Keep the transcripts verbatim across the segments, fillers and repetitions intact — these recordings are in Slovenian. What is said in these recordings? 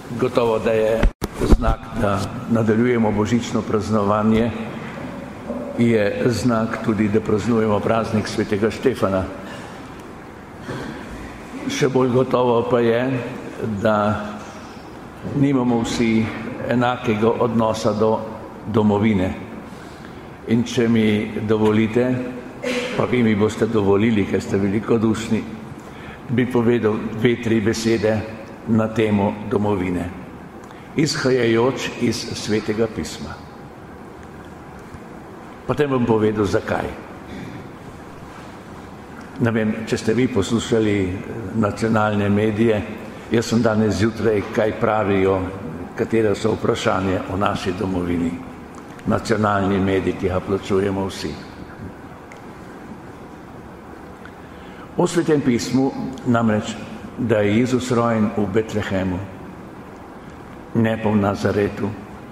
Gotovo, da je znak, da nadaljujemo božično praznovanje, je znak tudi, da praznujemo praznik svetega Štefana. Še bolj gotovo pa je, da nimamo vsi enakega odnosa do domovine. In če mi dovolite, pa vi mi boste dovolili, ker ste velikodušni, bi povedal dve, tri besede na temo domovine, izhajajoč iz Svetega pisma. Potem bom povedal, zakaj. Ne vem, če ste vi poslušali nacionalne medije, jaz sem danes zjutraj, kaj pravijo, katere so vprašanje o naši domovini. Nacionalni medij, ki ga plačujemo vsi. V Svetem pismu namreč, da je Jezus rojen v Betlehemu, ne pa v Nazaretu,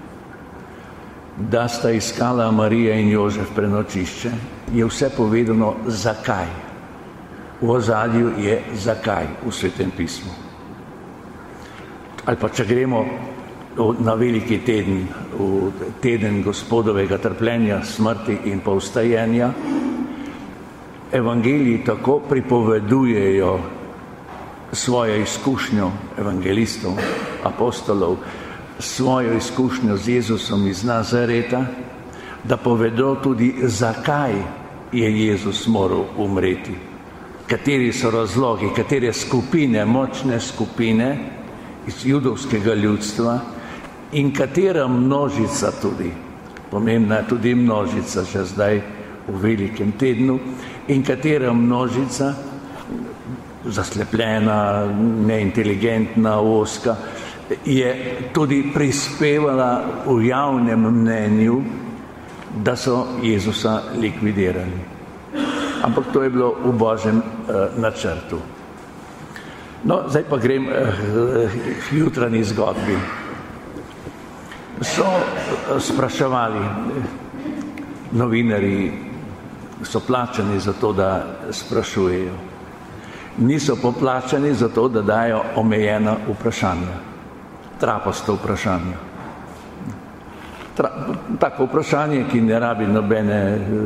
da sta iskala Marija in Jožef prenočišče, je vse povedano zakaj. V ozadju je zakaj v Svetem pismu. Ali pa če gremo na veliki teden, v teden Gospodovega trpljenja, smrti in pa vstajenja, evangeliji tako pripovedujejo svojo izkušnjo evangelistov, apostolov, svojo izkušnjo z Jezusom iz Nazareta, da povedo tudi, zakaj je Jezus moral umreti. Kateri so razlogi, katere skupine, močne skupine iz judovskega ljudstva in katera množica tudi, pomembna je tudi množica že zdaj v velikem tednu, in katera množica, zaslepljena, neinteligentna, oska, je tudi prispevala v javnem mnenju, da so Jezusa likvidirali. Ampak to je bilo v Božjem uh, načrtu. No, zdaj pa grem uh, k jutranji zgodbi. So uh, spraševali, novinarji so plačani za to, da sprašujejo. Niso poplačani za to, da dajo omejena vprašanja, trapasto vprašanje. Tra, tako vprašanje, ki ne rabi nobene,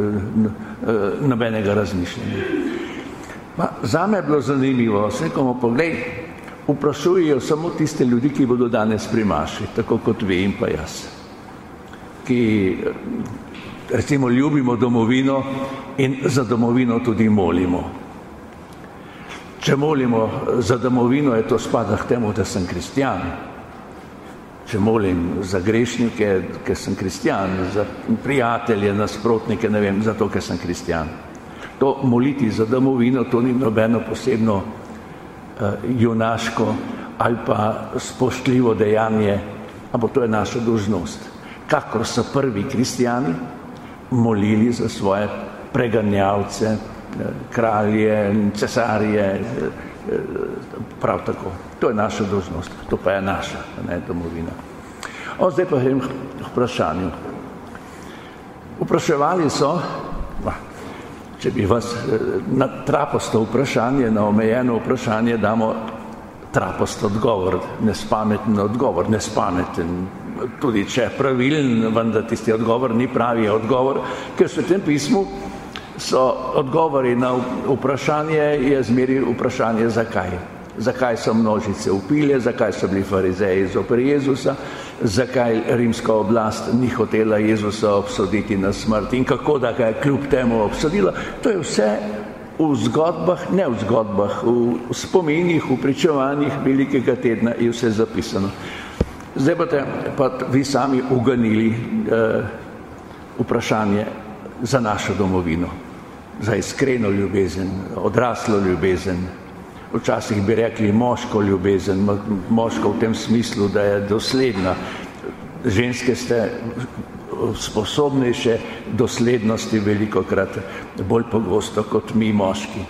nobenega razmišljanja. Pa, zame je bilo zanimivo, vse komu poglej, vprašujejo samo tiste ljudi, ki bodo danes pri maši, tako kot vi in pa jaz, ki recimo ljubimo domovino in za domovino tudi molimo. Če molimo za domovino, je to spada k temu, da sem kristjan. Če molim za grešnike, ker sem kristjan, za prijatelje, nasprotnike, ne vem, zato, ker sem kristjan. To moliti za domovino, to ni nobeno posebno uh, junaško ali pa spoštljivo dejanje, ampak to je naša dolžnost. Kakor so prvi kristjani molili za svoje preganjavce, kralje, cesarje, prav tako. To je naša dolžnost, to pa je naša, ne domovina. O, zdaj pa grem k vprašanju. Vpraševali so, če bi vas na trapasto vprašanje, na omejeno vprašanje damo trapasto odgovor, nespameten odgovor, nespameten, tudi če je pravilen, vendar tisti odgovor ni pravi odgovor, ker v Svetem pismu so odgovori na vprašanje, je zmeri vprašanje zakaj. Zakaj so množice vpile, zakaj so bili farizeji zoper Jezusa, zakaj rimska oblast ni hotela Jezusa obsoditi na smrt in kako da ga je kljub temu obsodila. To je vse v zgodbah, ne v zgodbah, v spominih, v pričevanjih velikega tedna je vse zapisano. Zdaj boste pa vi sami uganili eh, vprašanje za našo domovino, za iskreno ljubezen, odraslo ljubezen, včasih bi rekli moško ljubezen, moško v tem smislu, da je dosledna. Ženske ste sposobnejše doslednosti velikokrat bolj pogosto kot mi moški.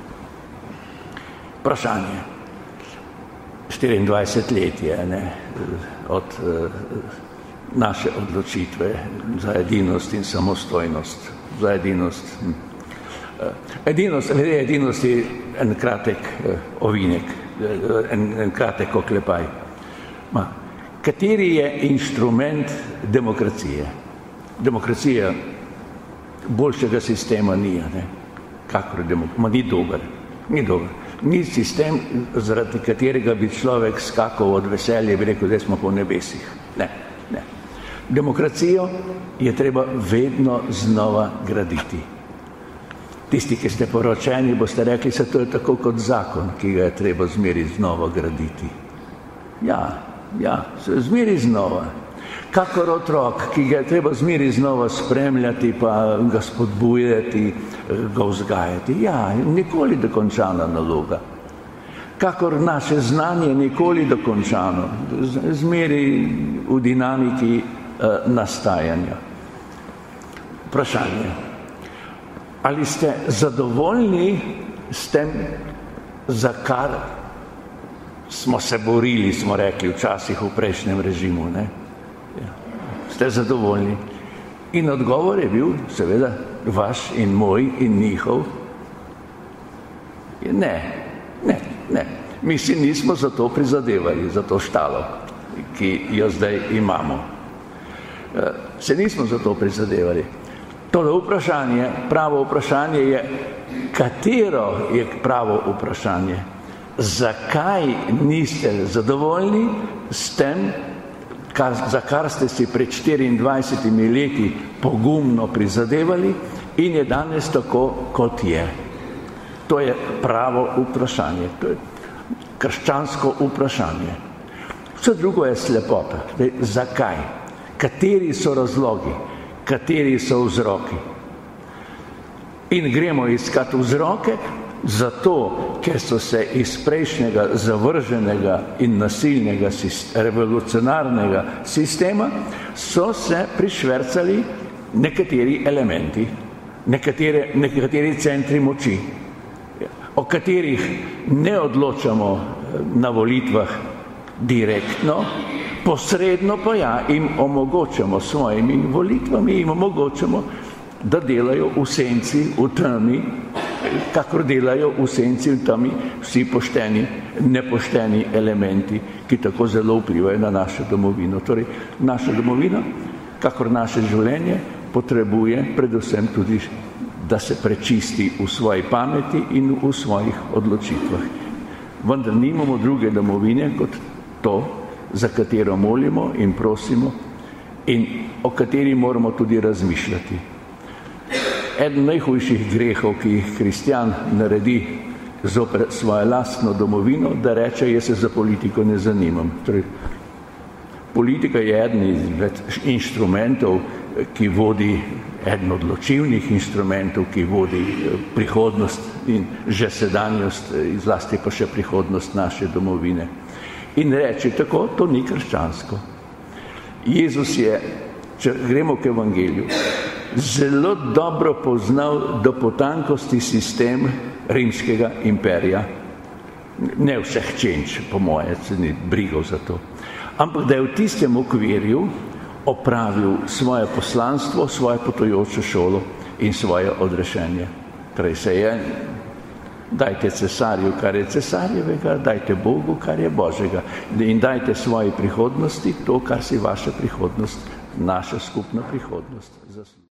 Vprašanje. štiriindvajset let je, ne, od uh, naše odločitve za edinost in samostojnost. Za edinost. Hm. Uh, edinost, edinost je en kratek uh, ovinek, uh, en, en kratek oklepaj. Ma, kateri je inštrument demokracije? Demokracija boljšega sistema ni, ne? Kakor demokracija, ma ni dober, ni dober. Ni sistem, zaradi katerega bi človek skakal od veselja in bi rekel, da smo po nebesih. Ne, ne. Demokracijo je treba vedno znova graditi. Tisti, ki ste poročeni, boste rekli, se to je tako kot zakon, ki ga je treba zmeri znova graditi. Ja, ja, zmeri znova. Kakor otrok, ki ga je treba zmeri znova spremljati, pa ga spodbujati, ga vzgajati. Ja, nikoli dokončana naloga. Kakor naše znanje nikoli dokončano, zmeri v dinamiki eh, nastajanja. Vprašanje. Ali ste zadovoljni s tem, za kar smo se borili, smo rekli včasih v prejšnjem režimu, ne? Ja. Ste zadovoljni? In odgovor je bil, seveda, vaš in moj in njihov. Ne, ne, ne. Mi si nismo za to prizadevali, za to štalo, ki jo zdaj imamo. Se nismo za to prizadevali. Tole vprašanje, pravo vprašanje je, katero je pravo vprašanje? Zakaj niste zadovoljni s tem, kar, za kar ste si pred štiriindvajsetimi leti pogumno prizadevali in je danes tako, kot je? To je pravo vprašanje. To je krščansko vprašanje. Vse drugo je slepota. Zdaj, zakaj? Kateri so razlogi? Kateri so vzroki? In gremo iskati vzroke, zato, ker so se iz prejšnjega zavrženega in nasilnega revolucionarnega sistema so se prišvercali nekateri elementi, nekatere, nekateri centri moči, o katerih ne odločamo na volitvah direktno, posredno pa ja, jim omogočamo svojimi volitvami, jim omogočamo, da delajo v senci, v temi, kakor delajo v senci, v temi vsi pošteni, nepošteni elementi, ki tako zelo vplivajo na našo domovino. Torej, naša domovina, kakor naše življenje, potrebuje predvsem tudi, da se prečisti v svoji pameti in v svojih odločitvah. Vendar nimamo druge domovine kot to, za katero molimo in prosimo in o kateri moramo tudi razmišljati. Eden najhujših grehov, ki jih kristjan naredi zoper svojo lastno domovino, da reče, jaz se za politiko ne zanimam. Torej, politika je eden izmed inštrumentov, ki vodi, eden odločilnih inštrumentov, ki vodi prihodnost in že sedanjost, zlasti pa še prihodnost naše domovine. In reči tako, to ni krščansko. Jezus je, če gremo k evangeliju, zelo dobro poznal do potankosti sistem rimskega imperija. Ne vseh čenč, po moje, se ni brigal za to. Ampak da je v tistem okvirju opravil svoje poslanstvo, svojo potujočo šolo in svoje odrešenje. Torej se je, dajte cesarju, kar je cesarjevega, dajte Bogu, kar je Božjega. In dajte svoji prihodnosti to, kar si vaša prihodnost, naša skupna prihodnost zasluži.